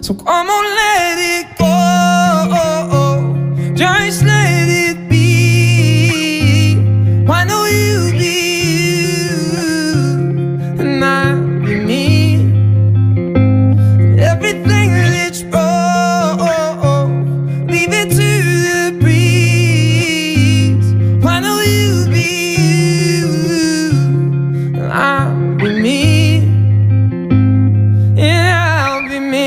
So come on, let it go. Just let it be. Why don't you be you and I'll be me? Everything that's wrong, leave it to the breeze. Why don't you be you and I'll be me? Yeah, I'll be me.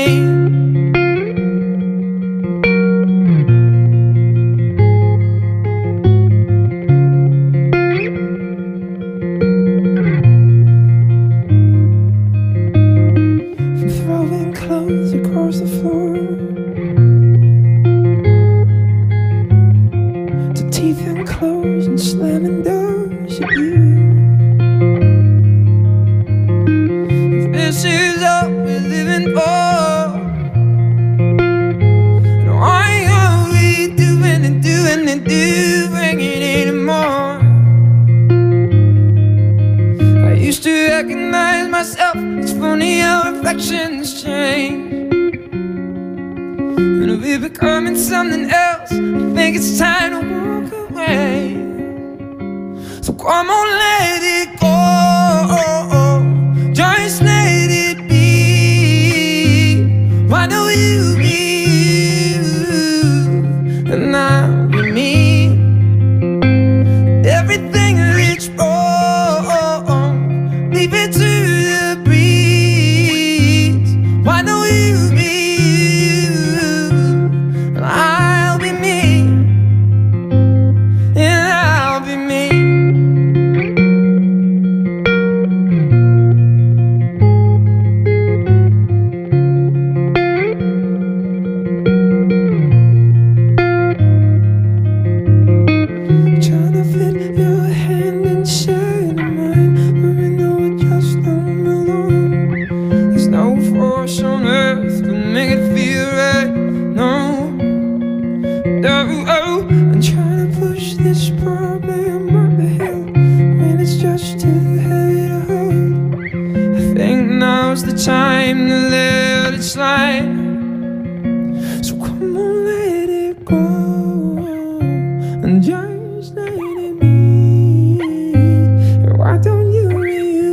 Throwing clothes across the floor to teeth and clothes and slamming doors at you. If this is all we're living for, then why are we doing and doing and doing it anymore? I used to recognize myself. It's funny how reflections change. And we're becoming something else. I think it's time to walk away. So come on, let it go. Just let it be. Why don't you be you and I'll be me? Everything that's wrong, leave it to the breeze. Why don't you be you and I'll be me? And I'll be me. Trying to fit your hand inside of mine, but we know it just don't belong. There's no force on earth to make it feel right. No, no. I'm trying to push this problem up the hill when it's just too heavy to hold. I think now's the time to let it slide. So come on, let it go and just let it be. Why don't you be you?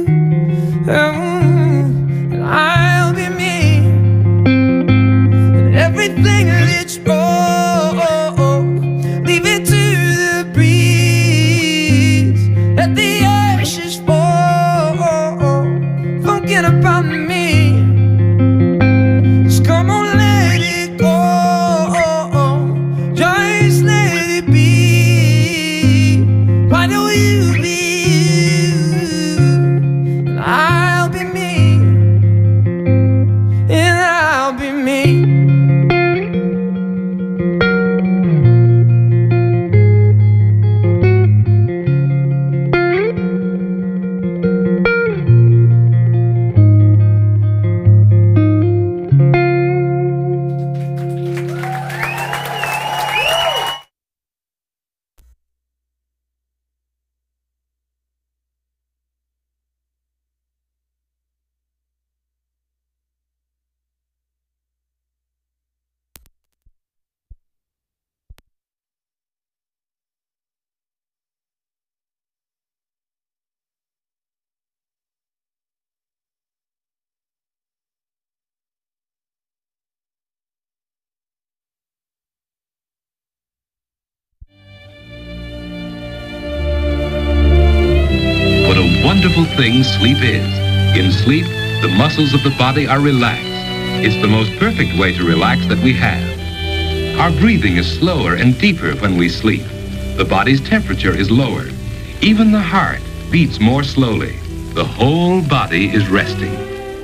And I'll be me. And everything that's wrong, leave it to the breeze. Let the ashes fall, thinking about me. Just come on, let it go. Just let it be. Why don't you be you and I'll be me? And I'll be me. What a wonderful thing sleep is. In sleep, the muscles of the body are relaxed. It's the most perfect way to relax that we have. Our breathing is slower and deeper when we sleep. The body's temperature is lowered. Even the heart beats more slowly. The whole body is resting.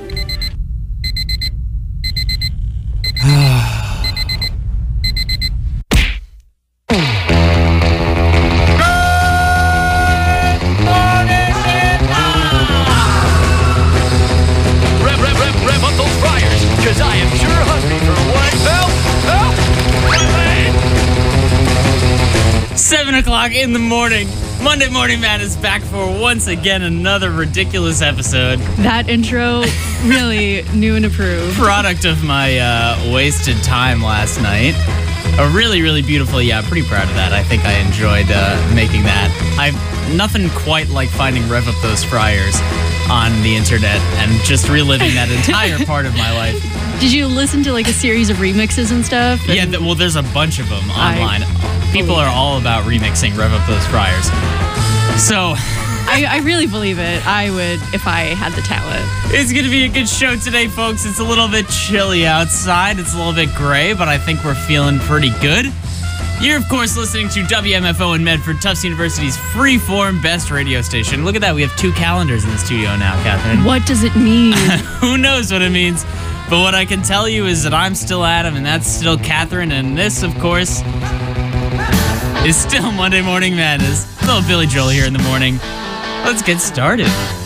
Rev up those fryers, 'cause I am sure hungry for one. Help! Help! 7 o'clock in the morning. Monday Morning Man is back for once again another ridiculous episode. That intro really new and approved. Product of my wasted time last night. A really, really beautiful, pretty proud of that. I think I enjoyed making that. Nothing quite like finding Rev Up Those Fryers on the internet and just reliving that entire part of my life. Did you listen to like a series of remixes and stuff? Yeah, well, there's a bunch of them online. People are all about remixing Rev Up Those Fryers. So I really believe it. I would if I had the talent. It's going to be a good show today, folks. It's a little bit chilly outside. It's a little bit gray, but I think we're feeling pretty good. You're, of course, listening to WMFO in Medford, Tufts University's freeform best radio station. Look at that. We have 2 calendars in the studio now, Catherine. What does it mean? Who knows what it means? But what I can tell you is that I'm still Adam, and that's still Catherine, and this, of course, is still Monday Morning Madness. Little Billy Joel here in the morning. Let's get started.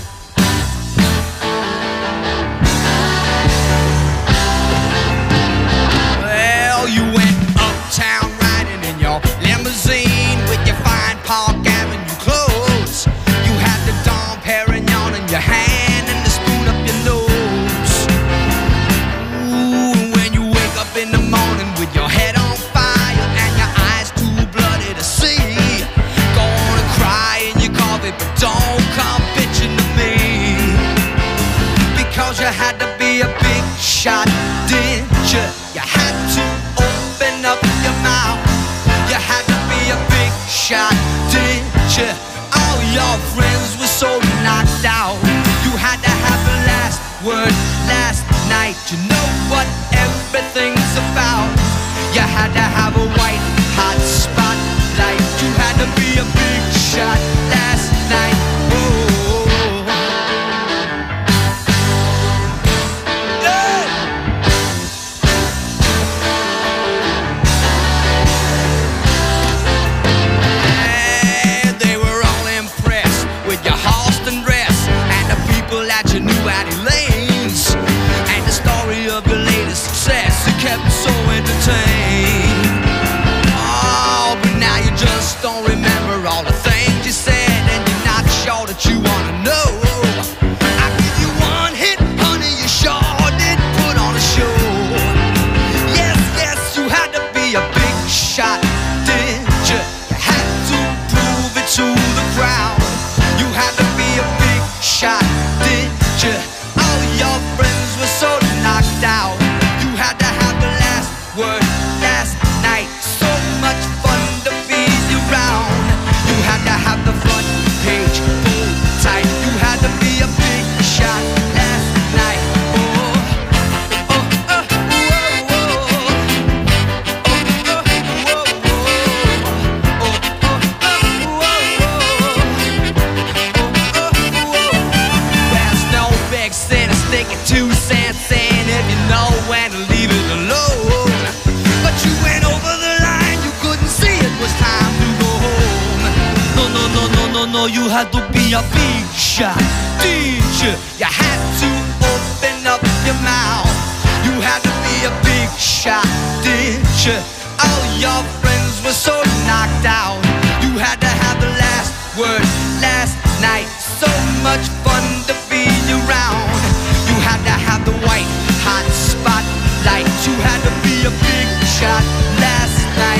Well, you went uptown riding in your limousine with your fine Park Avenue clothes. You had the Dom Perignon in your hand and the spoon up your nose. Ooh, when you wake up in the morning with your head on fire and your eyes too bloody to see, gonna cry in your coffee, but don't come bitching to me, because you had to be a big shot, didn't you? You had to open up your mouth. You had to be a big shot, didn't you? All your friends were so knocked out. You had to have the last word last night. You know what everything's about. You had to have a white hot spotlight. You had to be a big shot last night. Kept so entertained. Oh, but now you just don't remember all the things you said, and you're not sure that you wanna know. I give you one hit, honey, you sure did put on a show. Yes, yes, you had to be a big shot, didn't you? You had to prove it to the crowd. You had to be a big shot, didn't you? All your friends were so knocked out. You had to have the last word last night. So much fun to be around. You had to have the front page pulled tight. You had to be a big shot last night. There's no big sin to stick it 2 cents in if you know when to leave it alone. But you went over the line, you couldn't see it was time to go home. No, you had to be a big shot, didn't you? You had to open up your mouth. You had to be a big shot, didn't you? All your friends were so knocked out. You had to have the last word last night. So much fun to be around. You had to have the white hot spotlight. You had to be a big shot last night.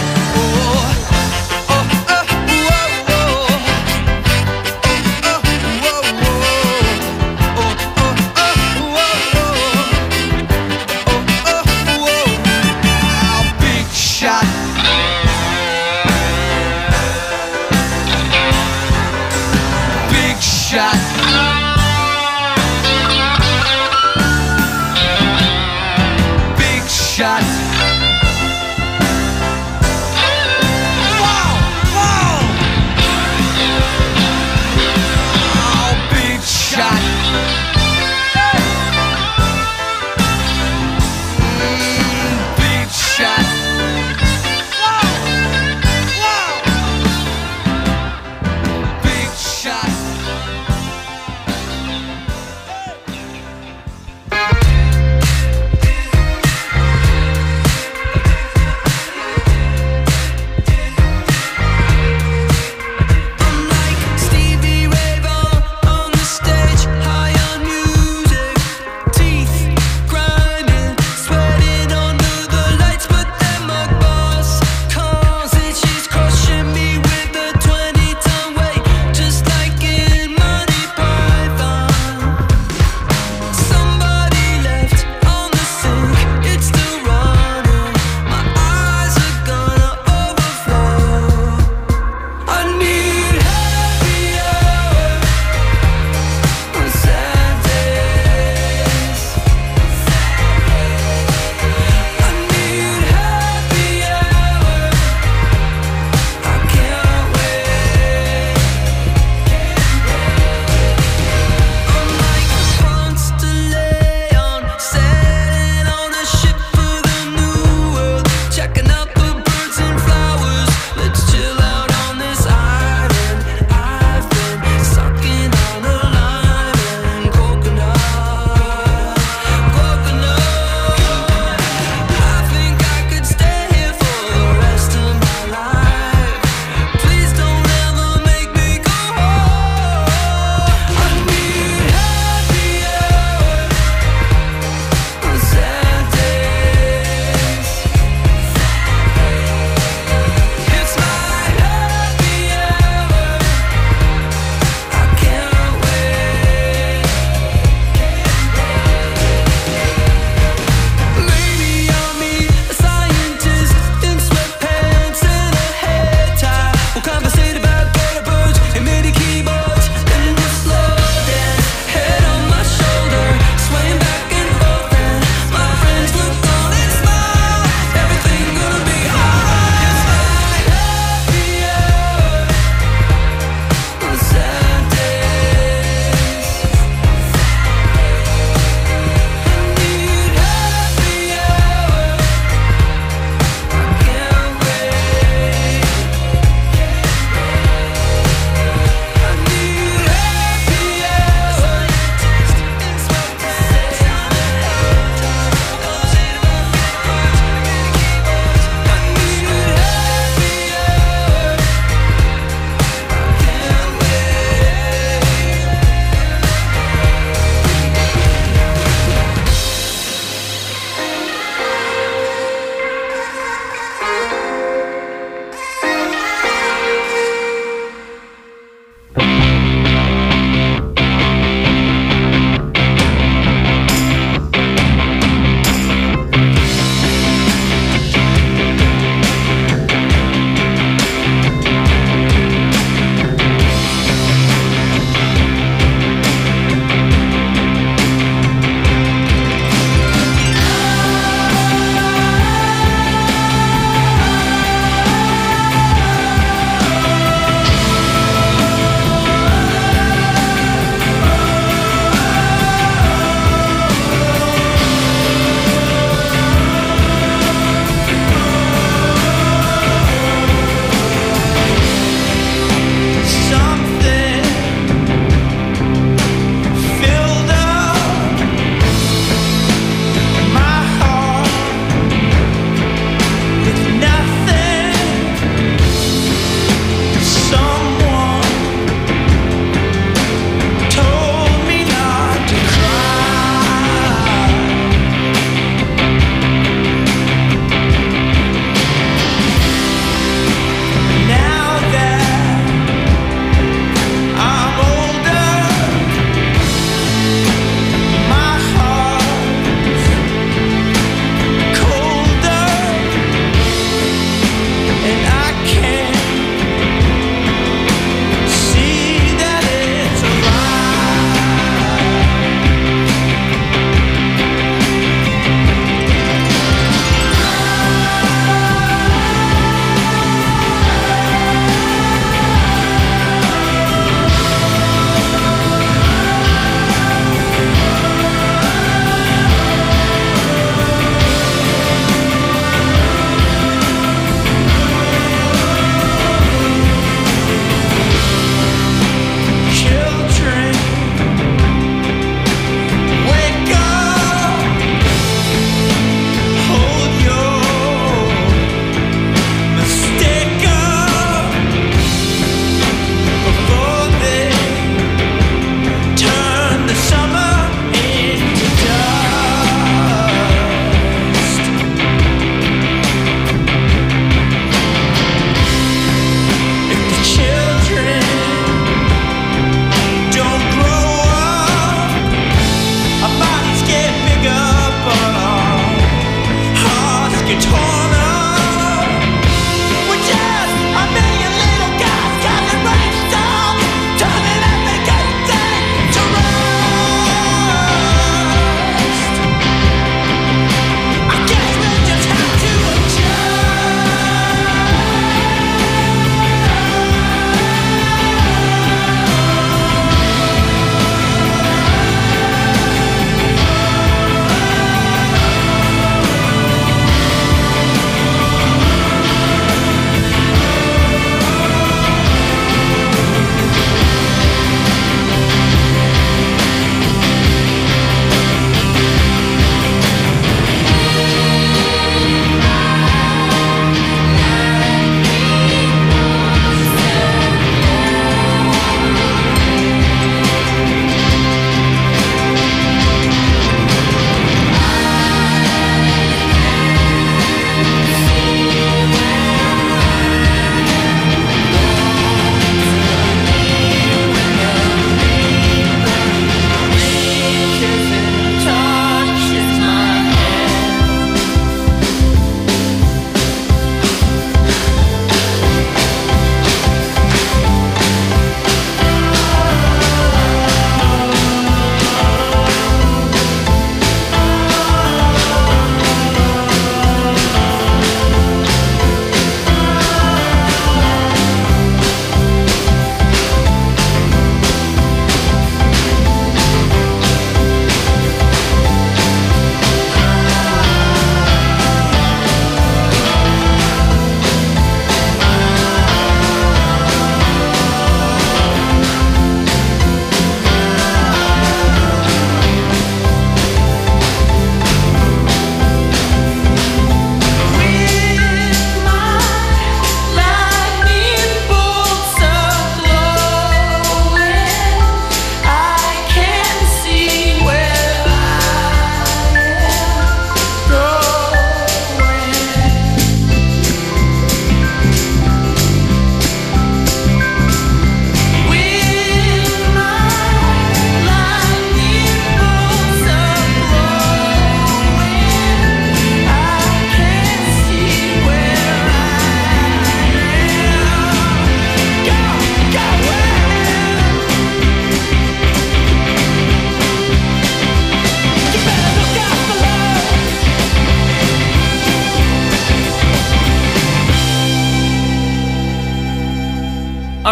Big shot. Big shot.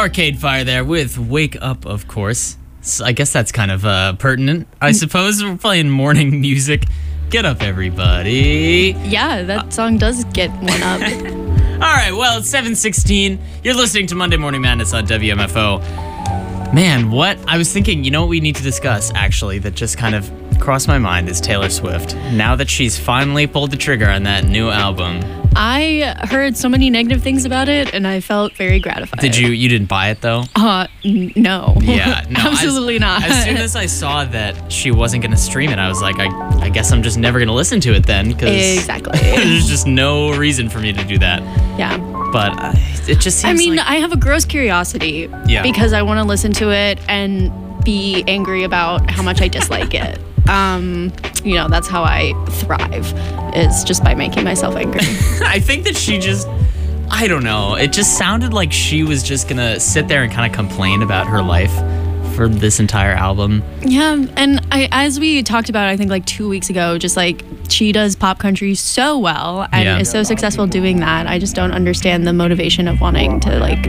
Arcade Fire there with Wake Up, of course. So I guess that's kind of pertinent, I suppose. We're playing morning music. Get up, everybody. Yeah, that song does get one up. All right, well, it's 7:16. You're listening to Monday Morning Madness on WMFO. Man, what? I was thinking, you know what we need to discuss, actually, that just kind of crossed my mind is Taylor Swift. Now that she's finally pulled the trigger on that new album. I heard so many negative things about it, and I felt very gratified. Did you? You didn't buy it, though? No. Yeah, no. Absolutely not. As soon as I saw that she wasn't going to stream it, I was like, I guess I'm just never going to listen to it then. Exactly. There's just no reason for me to do that. Yeah. But it just seems I have a gross curiosity. Yeah. Because I want to listen to it and be angry about how much I dislike it. That's how I thrive, is just by making myself angry. I think that she just, I don't know. It just sounded like she was just going to sit there and kind of complain about her life for this entire album. Yeah, and as we talked about, I think like 2 weeks ago, just like she does pop country so well and is so successful doing that. I just don't understand the motivation of wanting to like.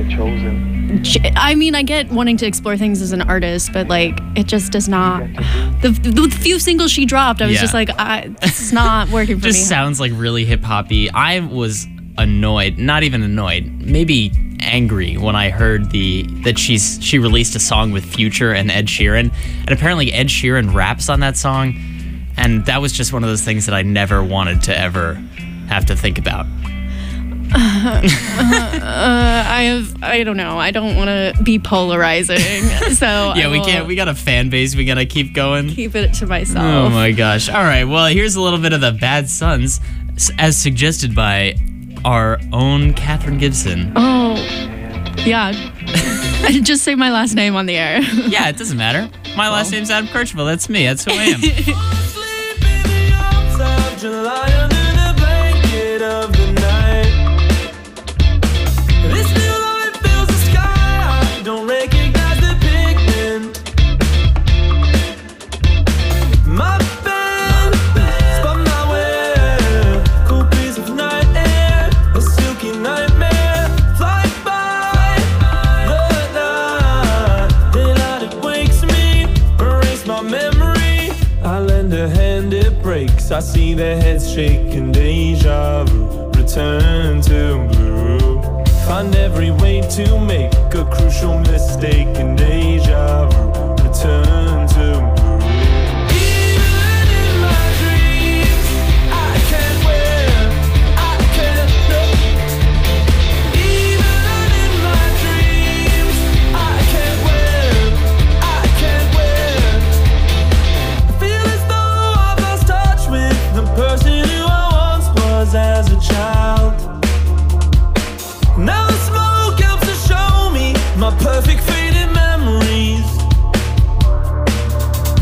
I mean, I get wanting to explore things as an artist, but like it just does not. The few singles she dropped, I was just like, this is not working for me. Just sounds like really hip hoppy. I was annoyed, not even annoyed, maybe angry when I heard that she released a song with Future and Ed Sheeran, and apparently Ed Sheeran raps on that song, and that was just one of those things that I never wanted to ever have to think about. I don't know. I don't want to be polarizing, so yeah, we got a fan base. We gotta keep going. Keep it to myself. Oh my gosh! All right, well, here's a little bit of the Bad Sons, as suggested by our own Catherine Gibson. Oh, yeah. I just say my last name on the air. Yeah, it doesn't matter. My last name's Adam Kirchville. That's me. That's who I am. Sleep in the arms of July under the blanket of the night. This new light fills the sky. I don't recognize the pigment. My band spun my way. Cool breeze of night air, a silky nightmare. Fly by the night. Daylight, it wakes me, erase my memory. I lend a hand, it breaks. I see their heads shaking, deja vu. Return to blue. Find every way to make a crucial mistake in deja vu. Return to blue. Even in my dreams, I can't wear, I can't know. Even in my dreams, I can't wear, I can't wear. I feel as though I've lost touch with the person who I once was as a child. Now the smoke helps to show me my perfect faded memories.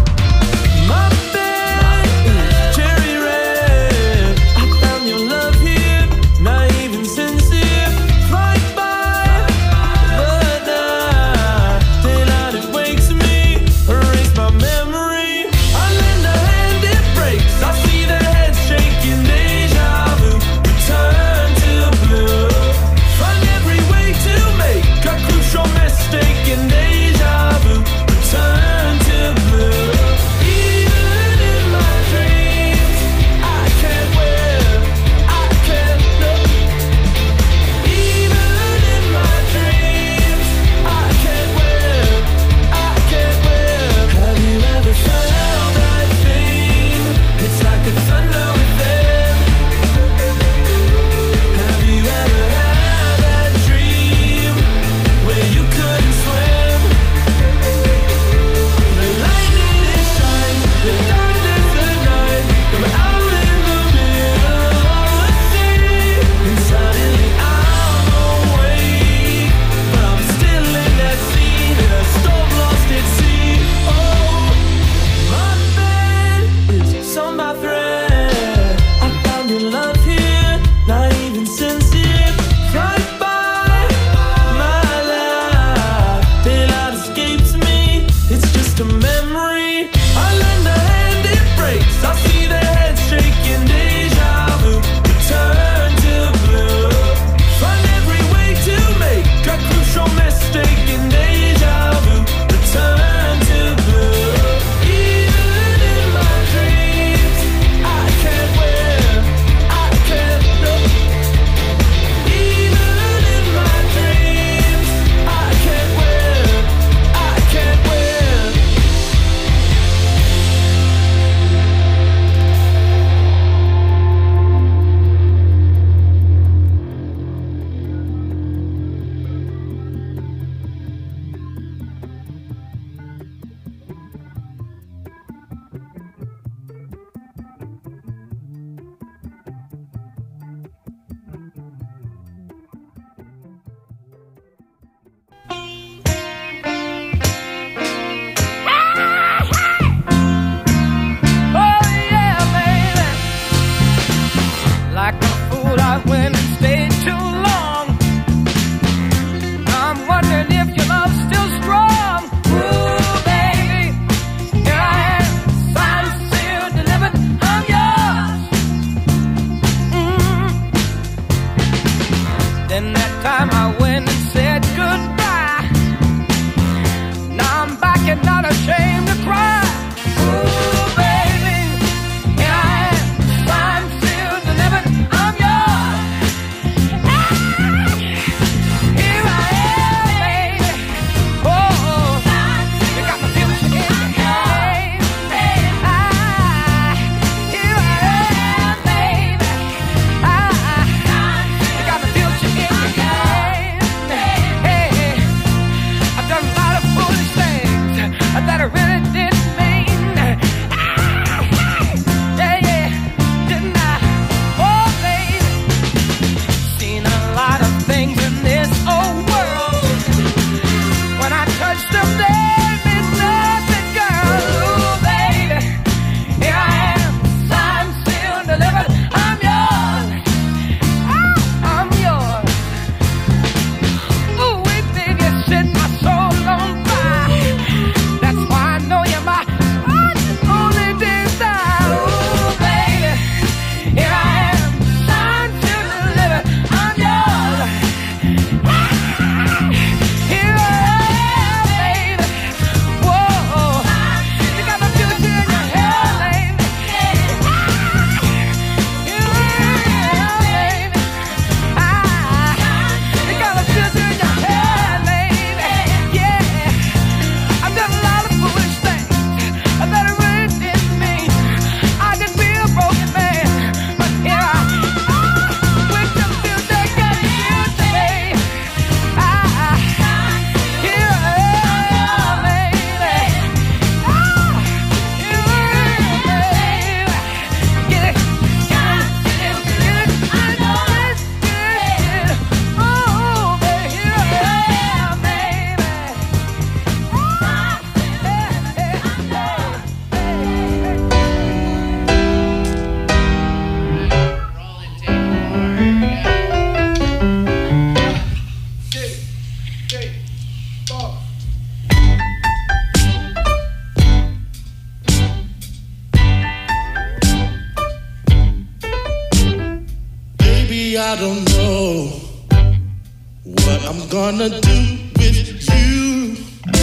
I don't know what I'm gonna do with you.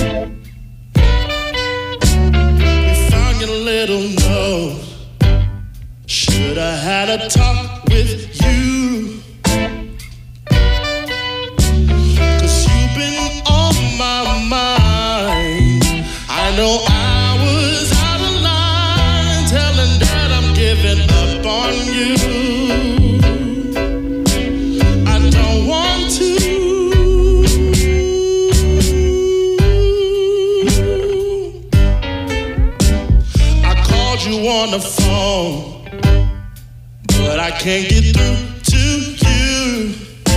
We found your little note. Should I had a talk with you? 'Cause you've been on my mind. I know I was out of line, telling Dad I'm giving up on you. I don't want to. I called you on the phone, but I can't get through to you.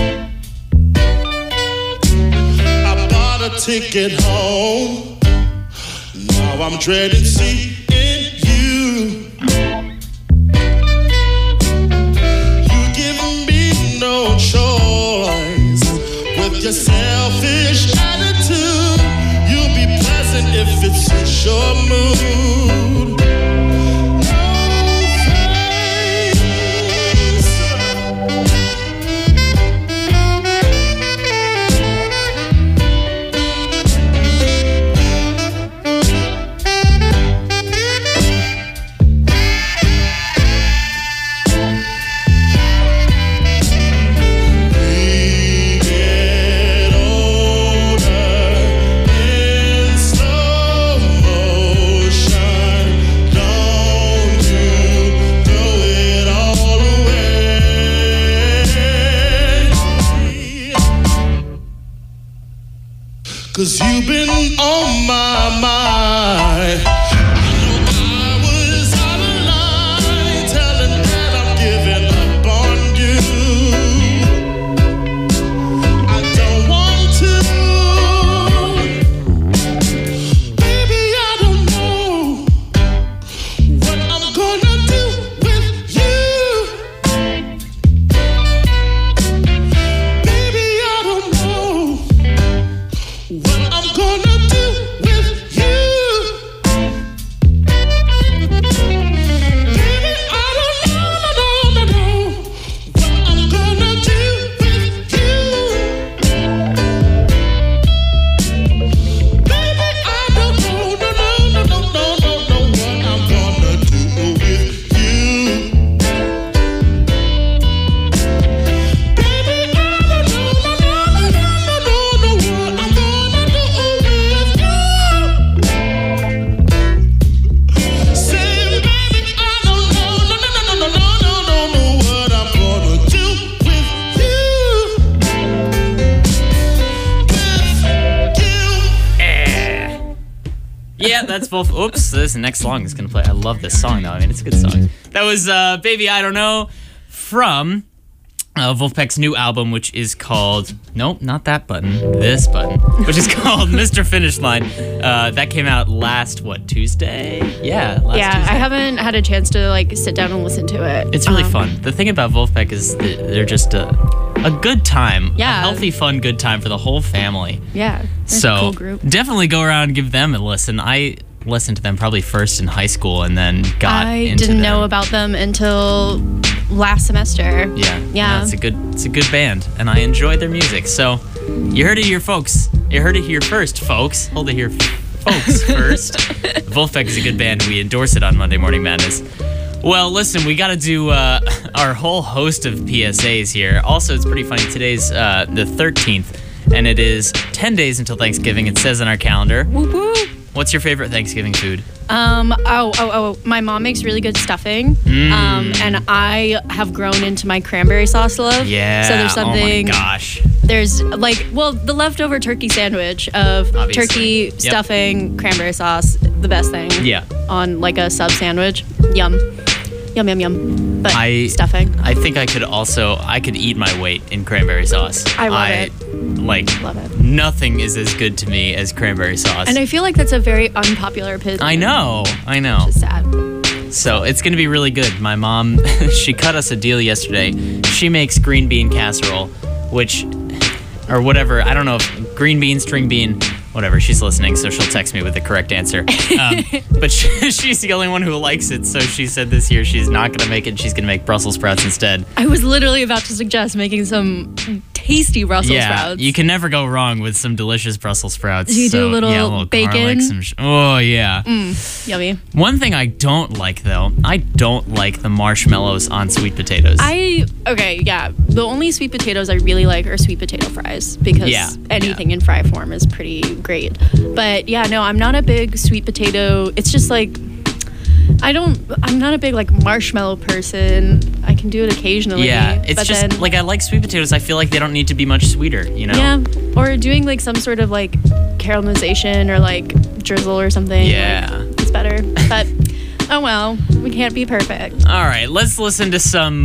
I bought a ticket home. Now I'm dreading seeing you. You give me no choice with your selfish attitude. You'll be pleasant if it suits your mood. Cause you've been on my mind. I know I was out of line, telling Dad I'm giving up on you. I don't want to. Baby, I don't know what I'm gonna do with you. Baby, I don't know what I'm gonna do with you. Baby, I don't know what I'm gonna do with you. Baby, I don't know what I'm gonna do with you. Baby, I don't know what I'm gonna do with you. Say, baby, I don't know what I'm gonna do with you. Yeah, that's both. Oops, this next song is gonna play. I love this song though. I mean, it's a good song. That was "Baby I Don't Know" from Wolfpack's new album, which is called not that button, this button, which is called Mr. Finish Line. That came out last Tuesday? Yeah, last Tuesday. I haven't had a chance to like sit down and listen to it. It's really fun. The thing about Wolfpack is that they're just a good time. Yeah. A healthy, fun, good time for the whole family. Yeah, it's So a cool group. definitely go around and give them a listen. I listened to them probably first in high school and then got I into didn't them. know about them until last semester. Yeah, Yeah. it's a good band, and I enjoy their music. So you heard it here, folks. You heard it here first, folks. Hold it here, folks. First, Wolfpack is a good band. We endorse it on Monday Morning Madness. Well, listen, we got to do our whole host of PSAs here. Also, it's pretty funny. Today's the 13th, and it is 10 days until Thanksgiving. It says on our calendar. Whoop whoop. What's your favorite Thanksgiving food? My mom makes really good stuffing. And I have grown into my cranberry sauce love. Yeah. So there's something. Oh my gosh. There's the leftover turkey sandwich of Obviously. turkey, Yep. stuffing, cranberry sauce, the best thing. Yeah. On like a sub sandwich. Yum. Yum, yum, yum. But stuffing. I think I could eat my weight in cranberry sauce. I love it. Love it. Nothing is as good to me as cranberry sauce. And I feel like that's a very unpopular opinion. I know. It's sad. So it's going to be really good. My mom, she cut us a deal yesterday. She makes green bean casserole, or whatever. I don't know if green bean, string bean, whatever. She's listening, so she'll text me with the correct answer. But she's the only one who likes it, so she said this year she's not going to make it. She's going to make Brussels sprouts instead. I was literally about to suggest making some tasty Brussels sprouts. You can never go wrong with some delicious Brussels sprouts. Do you do a little bacon? Garlic, oh, yeah. Yummy. One thing I don't like, though, I don't like the marshmallows on sweet potatoes. The only sweet potatoes I really like are sweet potato fries because anything in fry form is pretty great. But yeah, no, I'm not a big sweet potato. It's just like, I'm not a big like marshmallow person. I can do it occasionally. Yeah, it's just then, like I like sweet potatoes. I feel like they don't need to be much sweeter, you know? Yeah, or doing like some sort of like caramelization or like drizzle or something. Yeah. Like, it's better. But oh well, we can't be perfect. All right, let's listen to some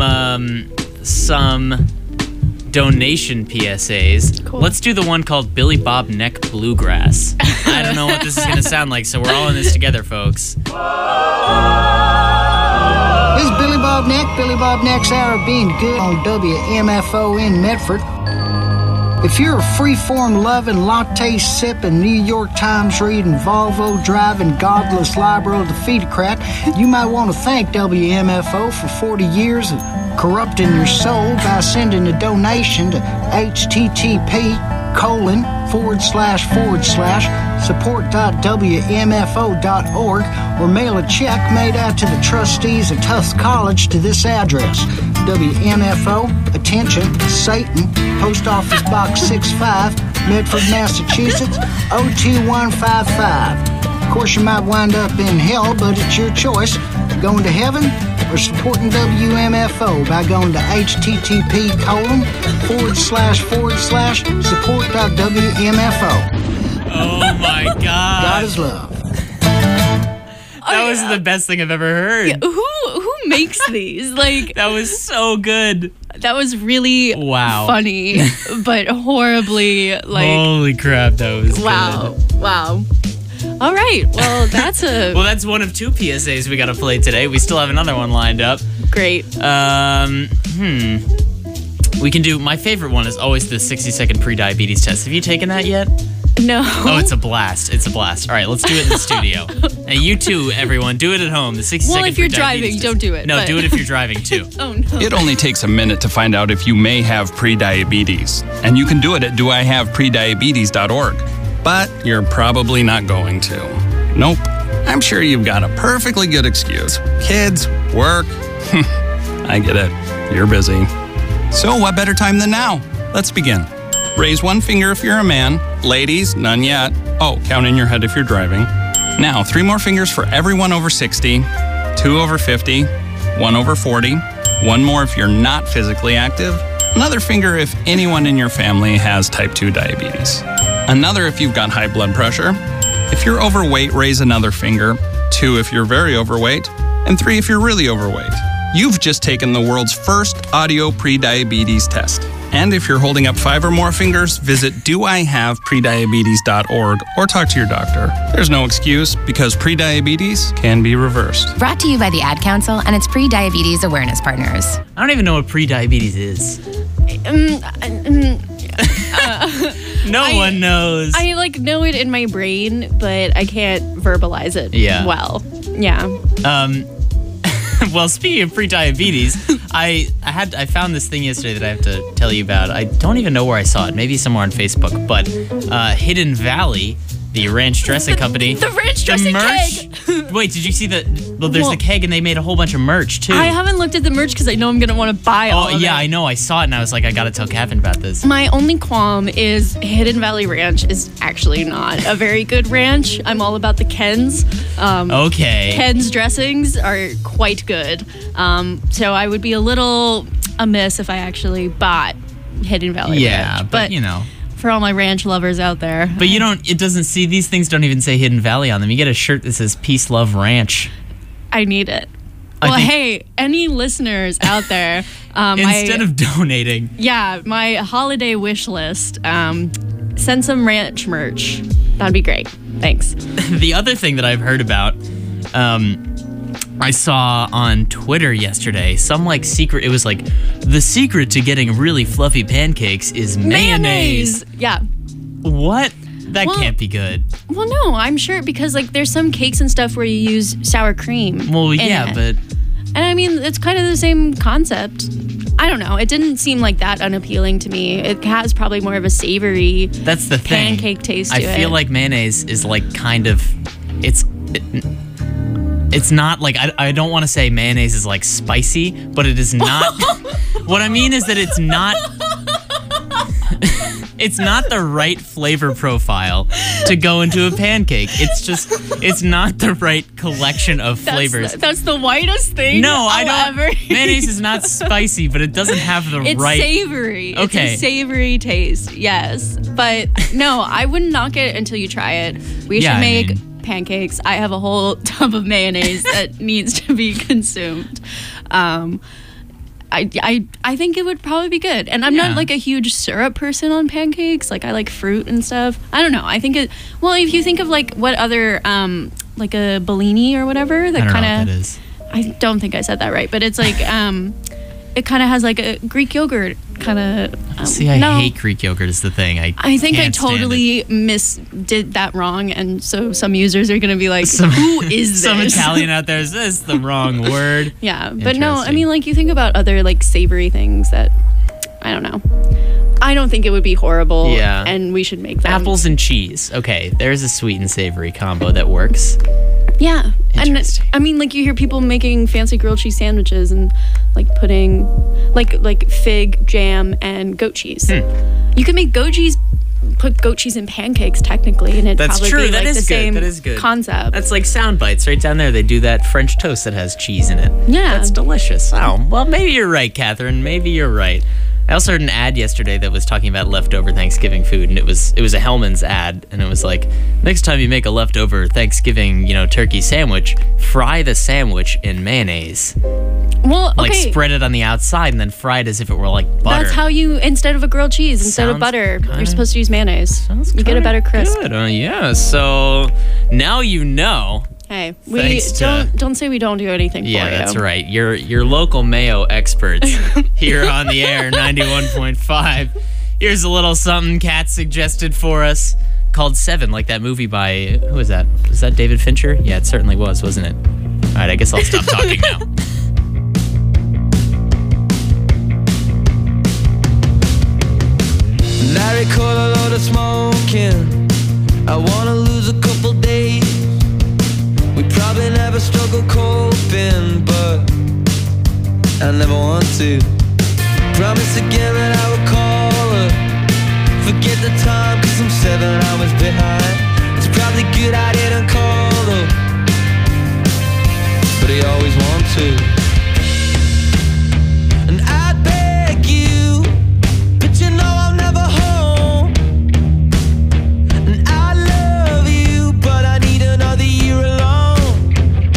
donation PSAs. Cool. Let's do the one called Billy Bob Neck Bluegrass. I don't know what this is going to sound like, so we're all in this together, folks. This is Billy Bob Neck. Billy Bob Neck's hour of being good on WMFO in Medford. If you're a free-form loving, latte sipping, New York Times reading, Volvo driving, godless liberal defeatocrat, you might want to thank WMFO for 40 years of corrupting your soul by sending a donation to http://support.wmfo.org or mail a check made out to the trustees of Tufts College to this address. WMFO, attention, Satan, Post Office Box 65, Medford, Massachusetts, 02155. Of course, you might wind up in hell, but it's your choice. Going to heaven or supporting WMFO by going to http://support.wmfo. Oh my God. God is love. That was the best thing I've ever heard. Yeah, who makes these? Like that was so good. That was really funny, but horribly like. Holy crap, that was good. Wow. All right. Well, that's that's one of two PSAs we got to play today. We still have another one lined up. Great. We can do. My favorite one is always the 60-second pre-diabetes test. Have you taken that yet? No. Oh, it's a blast. It's a blast. All right, let's do it in the studio. And you too, everyone. Do it at home. The 60-second Well, if you're driving, don't do it. No, do it if you're driving too. Oh, no. It only takes a minute to find out if you may have pre-diabetes. And you can do it at doihaveprediabetes.org. But you're probably not going to. Nope. I'm sure you've got a perfectly good excuse. Kids, work. I get it. You're busy. So what better time than now? Let's begin. Raise one finger if you're a man. Ladies, none yet. Oh, count in your head if you're driving. Now, 3 more fingers for everyone over 60, 2 over 50, 1 over 40, 1 more if you're not physically active, another finger if anyone in your family has type 2 diabetes, another if you've got high blood pressure. If you're overweight, raise another finger, 2 if you're very overweight, and 3 if you're really overweight. You've just taken the world's first audio pre-diabetes test. And if you're holding up 5 or more fingers, visit doihaveprediabetes.org or talk to your doctor. There's no excuse because pre-diabetes can be reversed. Brought to you by the Ad Council and its pre-diabetes awareness partners. I don't even know what pre-diabetes is. No one knows. I like know it in my brain, but I can't verbalize it well. Yeah. Well, speaking of pre-diabetes, I found this thing yesterday that I have to tell you about. I don't even know where I saw it. Maybe somewhere on Facebook. But Hidden Valley, the ranch dressing company. The ranch dressing merch, keg. Wait, did you see the? Well, there's the keg, and they made a whole bunch of merch too. I haven't looked at the merch because I know I'm gonna want to buy all of it. Oh yeah, I know. I saw it, and I was like, I gotta tell Kevin about this. My only qualm is Hidden Valley Ranch is actually not a very good ranch. I'm all about the Ken's. Okay. Ken's dressings are quite good. So I would be a little amiss if I actually bought Hidden Valley Ranch. Yeah, but you know. For all my ranch lovers out there. But you don't, it doesn't see, these things don't even say Hidden Valley on them. You get a shirt that says Peace, Love, Ranch. I need it. Well, hey, any listeners out there. Instead of donating. Yeah, my holiday wish list. Send some ranch merch. That'd be great. Thanks. The other thing that I've heard about, I saw on Twitter yesterday, some like secret, it was like, the secret to getting really fluffy pancakes is mayonnaise. Yeah. What? That can't be good. Well, no, I'm sure because like there's some cakes and stuff where you use sour cream. Well, yeah, but and I mean it's kind of the same concept. I don't know. It didn't seem like that unappealing to me. It has probably more of a savory. That's the thing. Pancake taste to it. I feel like mayonnaise is like kind of it's not like I don't want to say mayonnaise is like spicy, but it is not. What I mean is that it's not. It's not the right flavor profile to go into a pancake. It's not the right collection of flavors. That's the whitest thing. No, I don't. Mayonnaise is not spicy, but it doesn't have the it's right. It's savory. Okay. It's a savory taste. Yes, but no, I wouldn't knock it until you try it. We should make pancakes. I have a whole tub of mayonnaise that needs to be consumed. I think it would probably be good. And I'm not like a huge syrup person on pancakes. Like I like fruit and stuff. I don't know. I think it. Well, if you think of like what other like a Bellini or whatever, that kind of. I don't think I said that right, but it's like it kind of has like a Greek yogurt kind of. See, I hate Greek yogurt is the thing. I think I totally did that wrong, and so some users are going to be like, "Who is this?" Some Italian out there is this the wrong word? Yeah, but no, I mean, like you think about other like savory things that I don't know. I don't think it would be horrible. Yeah, and we should make them. Apples and cheese. Okay, there's a sweet and savory combo that works. Yeah, and I mean, like you hear people making fancy grilled cheese sandwiches and like putting like fig jam and goat cheese. You can make put goat cheese in pancakes technically, and it'd probably be like the same concept. That's like Sound Bites right down there. They do that French toast that has cheese in it. Yeah, that's delicious. Oh, well, maybe you're right, Catherine. Maybe you're right. I also heard an ad yesterday that was talking about leftover Thanksgiving food, and it was a Hellmann's ad, and it was like, next time you make a leftover Thanksgiving, turkey sandwich, fry the sandwich in mayonnaise. Well, okay. Like spread it on the outside and then fry it as if it were like butter. That's how you, instead of a grilled cheese, instead of butter, you're supposed to use mayonnaise. You get a better crisp. Good. Yeah. So now you know. Hey, we don't say we don't do anything for you. Yeah, that's right. Your local mayo experts here on the air, 91.5. Here's a little something Kat suggested for us called Seven, like that movie by, who was that? Was that David Fincher? Yeah, it certainly was, wasn't it? All right, I guess I'll stop talking now. I recall a lot of smoking. I wanna lose a couple days. We probably never struggle coping, but I never want to. Promise again that I would call her. Forget the time, cause I'm 7 hours behind. It's probably good I didn't call her, but I always want to. And I'd beg you, but you know I'm never home. And I love you, but I need another year alone.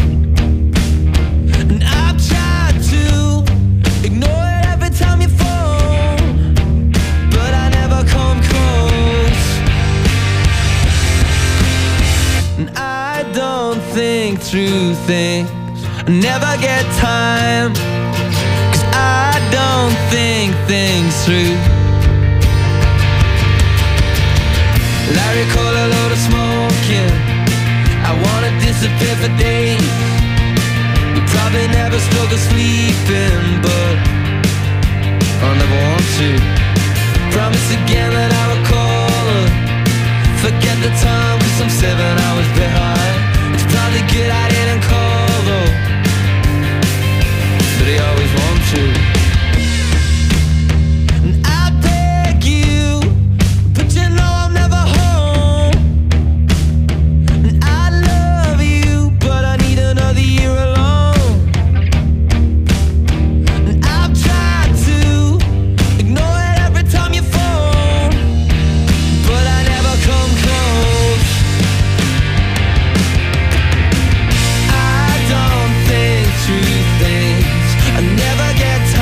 And I've tried to ignore it every time you phone, but I never come close. And I don't think through things, I never get time, cause I don't think things through. I recall a load of smoking. I wanna disappear for days. We probably never struggle sleeping, but I'll never want to. Promise again that I will call her. Forget the time, cause I'm 7 hours behind. It's probably good I didn't call though, but I always want to. And I beg you, but you know I'm never home. And I love you, but I need another year alone. And I've tried to ignore it every time you phone, but I never come close. I don't think through things, I never get tired.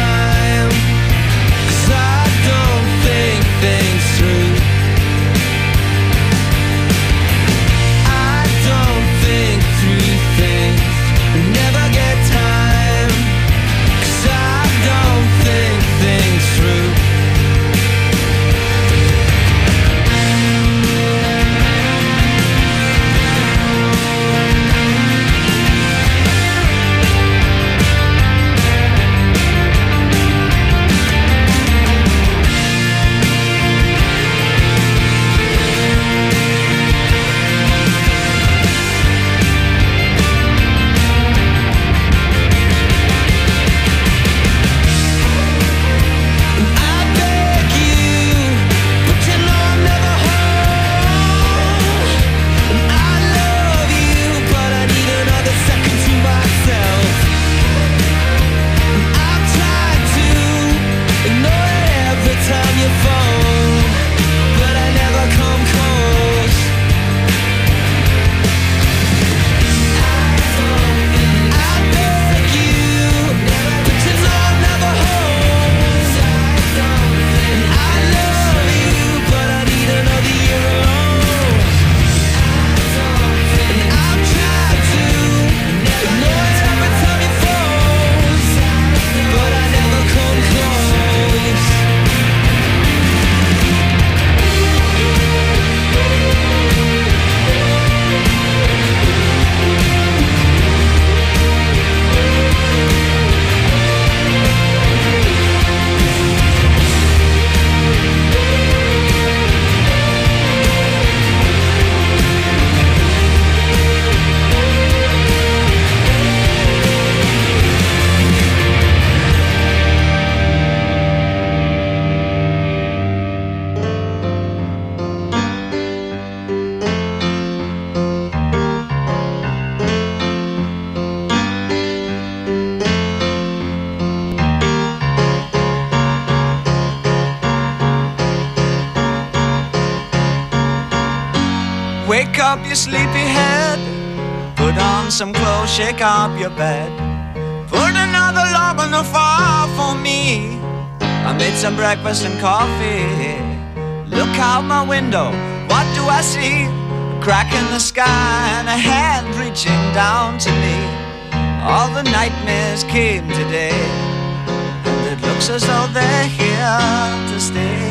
up your sleepy head. Put on some clothes, shake up your bed. Put another log on the fire for me. I made some breakfast and coffee. Look out my window, what do I see? A crack in the sky and a hand reaching down to me. All the nightmares came today, and it looks as though they're here to stay.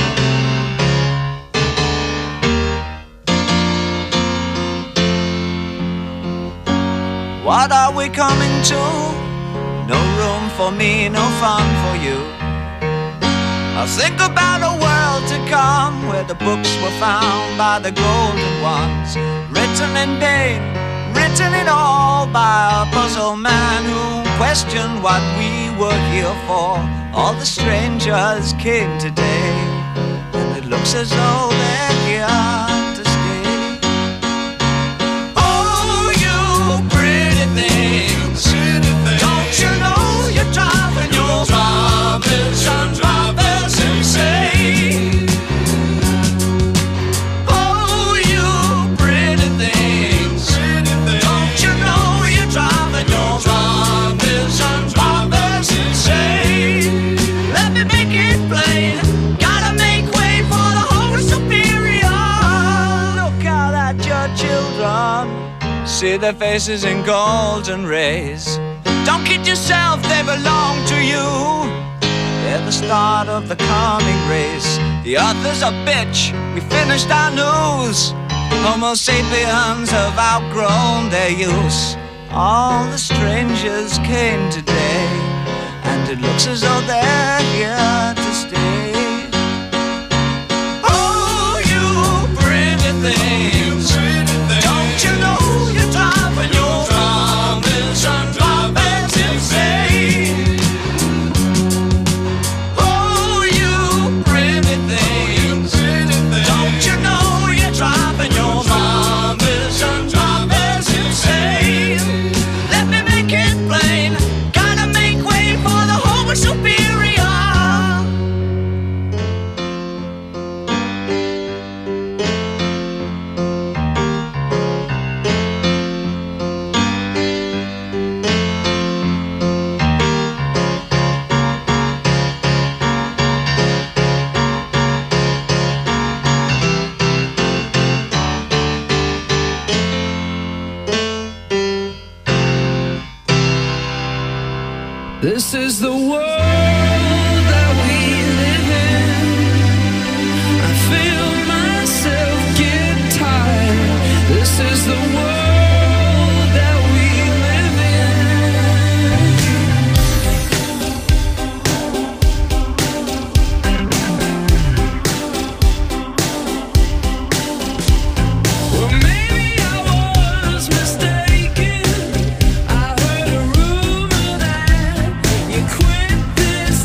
What are we coming to? No room for me, no fun for you. I think about a world to come, where the books were found by the golden ones, written in pain, written it all by a puzzle man who questioned what we were here for. All the strangers came today, and it looks as though they're here to stay. Oh, you pretty things, don't you know you're driving your drivers insane? Oh, you pretty things, don't you know you're driving your drivers insane? Let me make it plain, gotta make way for the Holy Superior. Look out at your children, see their faces in golden rays. Don't kid yourself, they belong to you. They're the start of the coming race. The author's a bitch, we finished our news. Homo sapiens have outgrown their use. All the strangers came today, and it looks as though they're here to stay. Oh, you pretty things, don't you know you're driving your drivers insane? Oh, you pretty things, don't you know you're driving your drivers insane? Let me make it plain, gotta make way for the Homo Superior. This is the world that we live in. I feel myself get tired. This is the world that we live in. Well, maybe I was mistaken. I heard a rumor that you quit this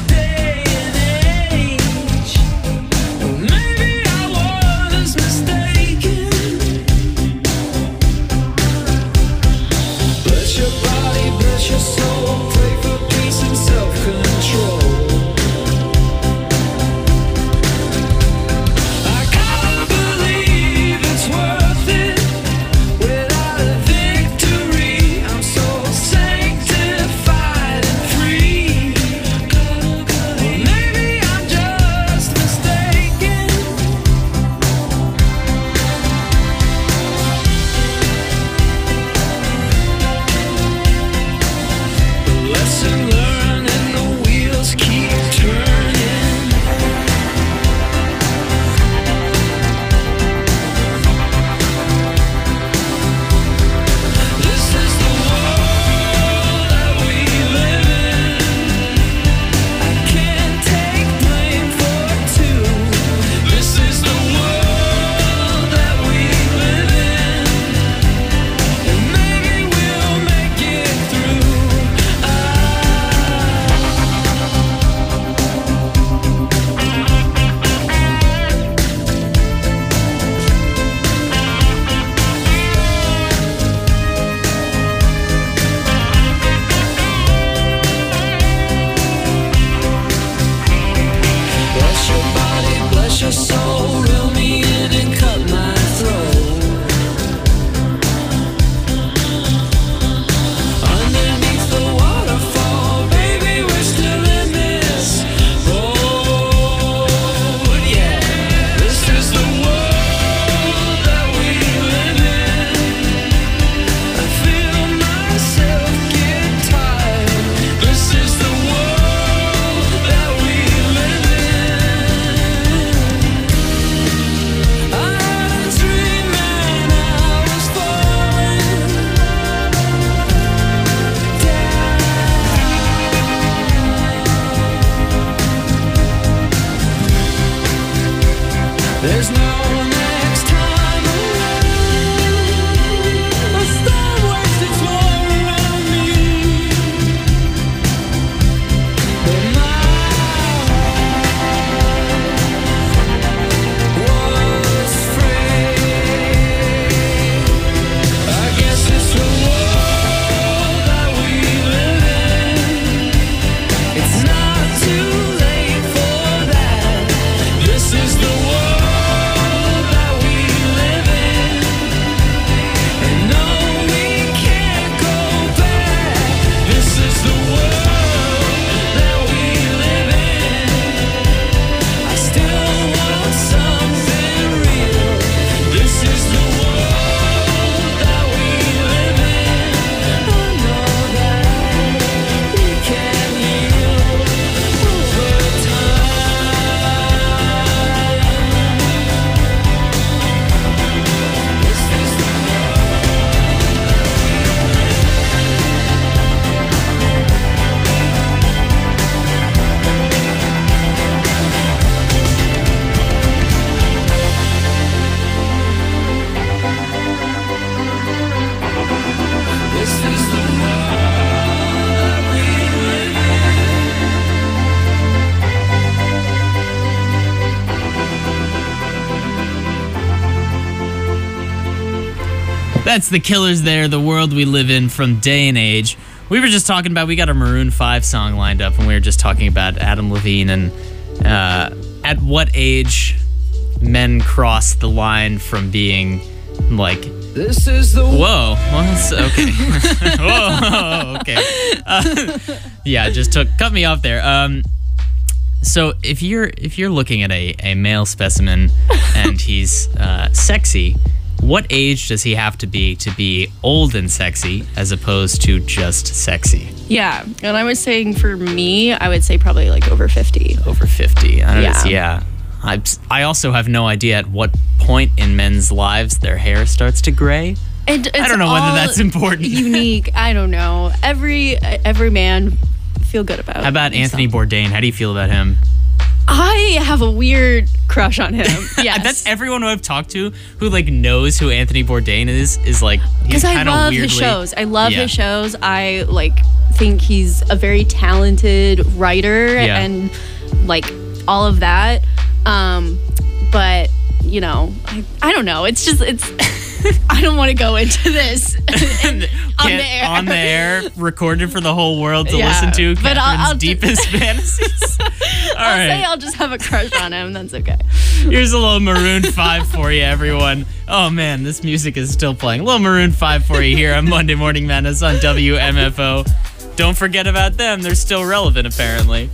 That's The Killers there, The World We Live In from Day and Age. We were just talking about, we got a Maroon 5 song lined up, and we were just talking about Adam Levine and at what age men cross the line from being like... This is the... Whoa. Well, that's okay. Whoa, okay. Yeah, just cut me off there. So if you're looking at a male specimen and he's sexy, what age does he have to be old and sexy as opposed to just sexy? Yeah, and I was saying for me, I would say probably like over 50. Over 50. I don't know. Yeah. I also have no idea at what point in men's lives their hair starts to gray. I don't know whether that's important. Unique. I don't know. Every man feel good about. How about Anthony Bourdain? How do you feel about him? I have a weird crush on him. Yes. That's everyone who I've talked to who like knows who Anthony Bourdain is like, he's kind of weirdly... Because I love his shows. I love his shows. I like think he's a very talented writer and like all of that. But you know, I don't know. It's I don't want to go into this on the air, recorded for the whole world to listen to. But Catherine's deepest fantasies. I'll just have a crush on him. That's okay. Here's a little Maroon 5 for you, everyone. Oh man, this music is still playing. A little Maroon 5 for you here on Monday Morning Madness on WMFO. Don't forget about them. They're still relevant, apparently.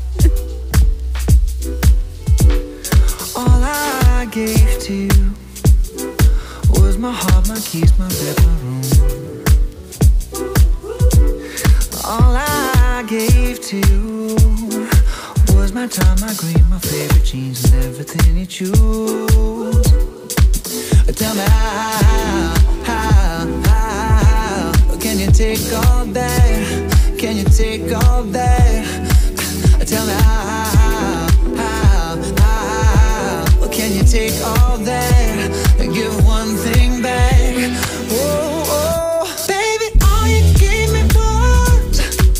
All I gave to you was my heart, my keys, my bed, my room. All I gave to you was my time, my green, my favorite jeans, and everything you choose. Tell me how can you take all that? Can you take all that? Tell me how can you take all that and give one thing back? Oh, oh, baby, all you gave me was,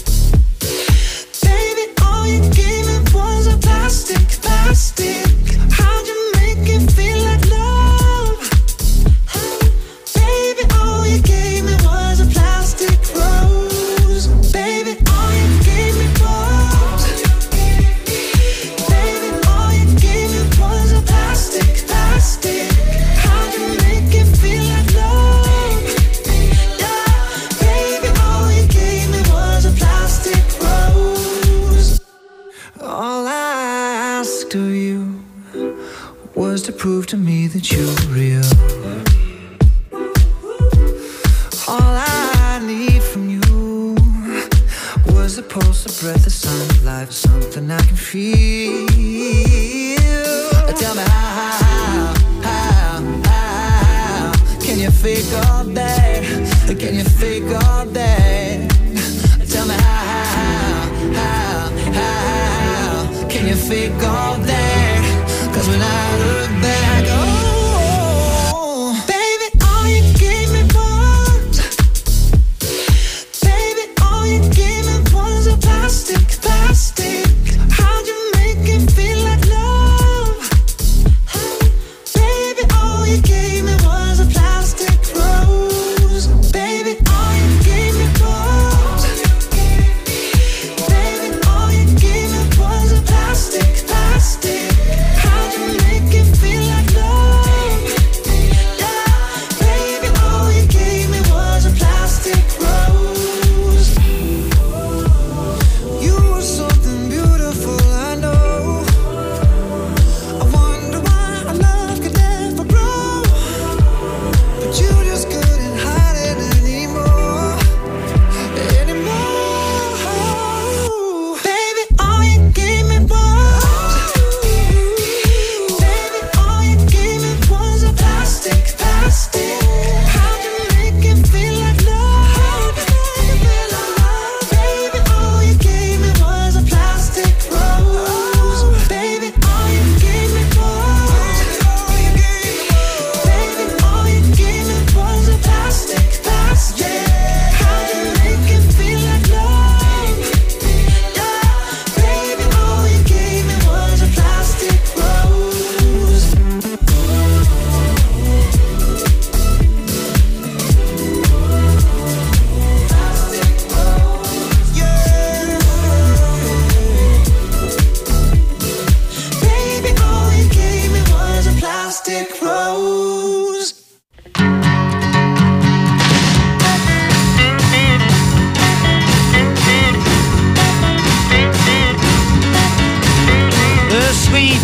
baby, all you gave me was a plastic. How'd you make it feel like love? Baby, all you gave me was a plastic rose. Baby, all you gave me was, baby, all you gave me was a plastic. How'd you make it feel like love? Yeah, baby, all you gave me was a plastic rose. All I asked of you was to prove to me that you were real. All I need from you was the pulse, the breath, the sign of life, something I can feel. Tell me how can you fake all that? Can you fake all that? Tell me how can you fake all that? 'Cause when I look back, oh, baby, all you gave me was, baby, all you gave me was a plastic. How'd you make it feel like love? Baby, all you gave me was a plastic rose. Baby, all you gave me was, baby, all you gave me was a plastic. How'd you make it feel like love?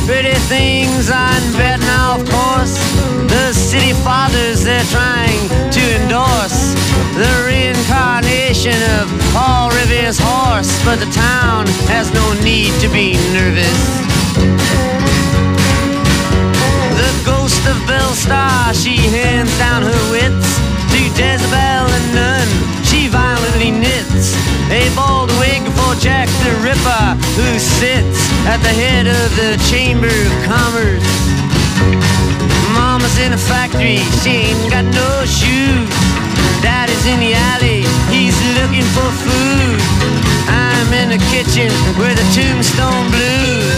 pretty things on betting, of course. The city fathers, they're trying to endorse the reincarnation of Paul Revere's horse, but the town has no need to be nervous. The ghost of Belle Star, she hands down her wits to Jezebel and Nun. She violently knits a bald wig for Jack the Ripper, who sits at the head of the Chamber of Commerce. Mama's in a factory, she ain't got no shoes. Daddy's in the alley, he's looking for food. I'm in the kitchen with the Tombstone Blues.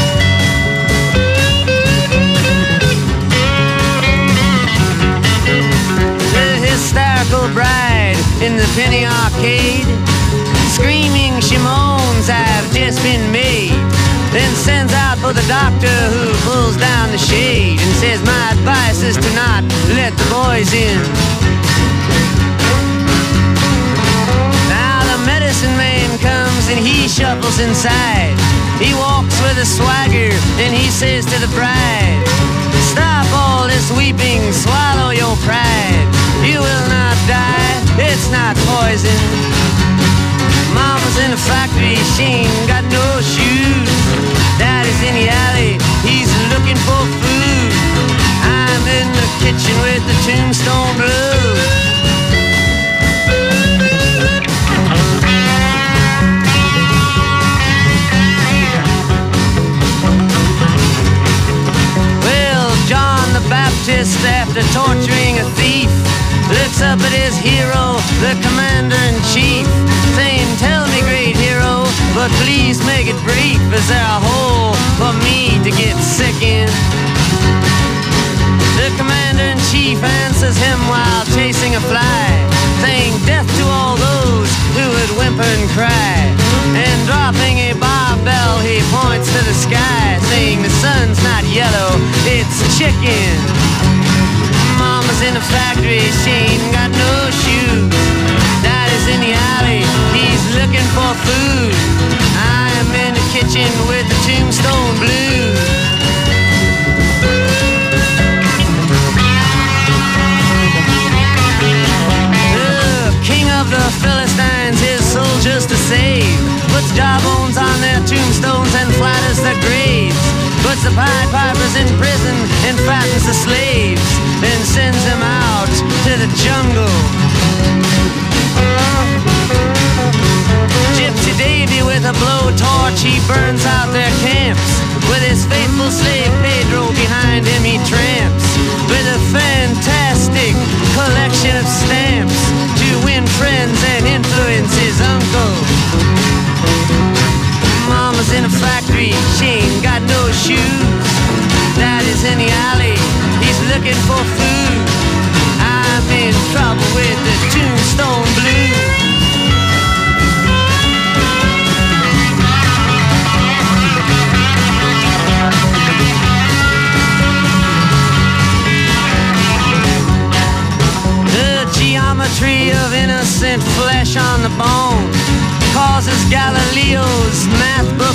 Hysterical bride in the penny arcade, screaming she moans, I've just been made. Then sends out for the doctor, who pulls down the shade and says, my advice is to not let the boys in. Now the medicine man comes and he shuffles inside. He walks with a swagger and he says to the bride, stop all this weeping, swallow your pride. You will not die, it's not poison. Mama's in the factory, she ain't got no shoes. Daddy's in the alley, he's looking for food. I'm in the kitchen with the Tombstone Blues. Well, John the Baptist, after torturing a thief, looks up at his hero, the commander-in-chief, saying, tell me, great hero, but please make it brief. Is there a hole for me to get sick in? The commander-in-chief answers him while chasing a fly, saying, death to all those who would whimper and cry. And dropping a barbell, he points to the sky, saying, the sun's not yellow, it's chicken. Mama's in the factory, she ain't got no shoes. Daddy's in the alley, he's looking for food. I'm in the kitchen with the Tombstone Blues. The king of the Philistines, his soldiers to save, puts jawbones on their tombstones and flatters their graves. Puts the Pied Pipers in prison and fattens the slaves, then sends them out to the jungle. Gypsy Davy with a blowtorch, he burns out their camps. With his faithful slave Pedro behind him, he tramps with a fantastic collection of stamps to win friends and influence his uncle. Mama's in a factory, she ain't got no shoes. Daddy's in the alley, he's looking for food. I'm in trouble with the Tombstone Blues. The geometry of innocent flesh on the bone causes Galilee